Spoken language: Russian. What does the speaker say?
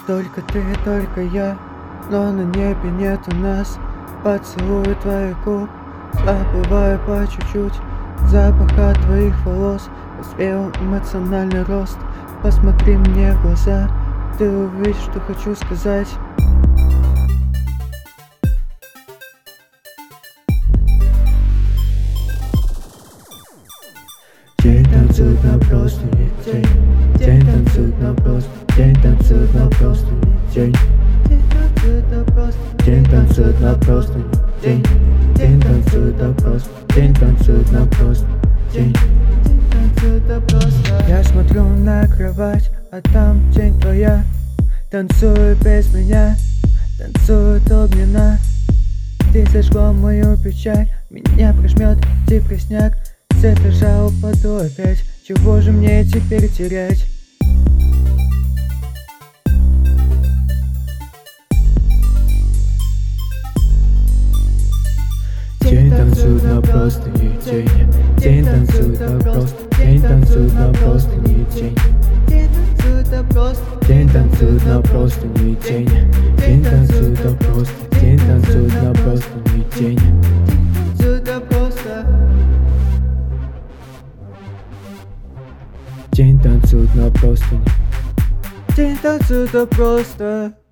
Только ты, только я, но на небе нету нас. Поцелую твоих губ, забываю по чуть-чуть. Запах от твоих волос развеял эмоциональный рост. Посмотри мне в глаза, ты увидишь, что хочу сказать. День танцует на простыне, день танцует на простыне, день танцует на простыне, день танцует на простыне, день танцует на простыне, день танцует на простыне, день танцует на простыне, день танцует на простыне. Я смотрю на кровать, а там тень твоя танцует без меня, танцует огненно. Ты зажгла мою печаль, меня прижмет депресняк. С этажа упаду опять, чего же мне теперь терять? День танцует на простыне, день танцует на простыне, день танцует на простыне, день танцует на простыне, день танцует на простыне, день танцует на простыне, день танцует на простыне, день танцует на простыне. День танцует на простыне, день танцует на простыне.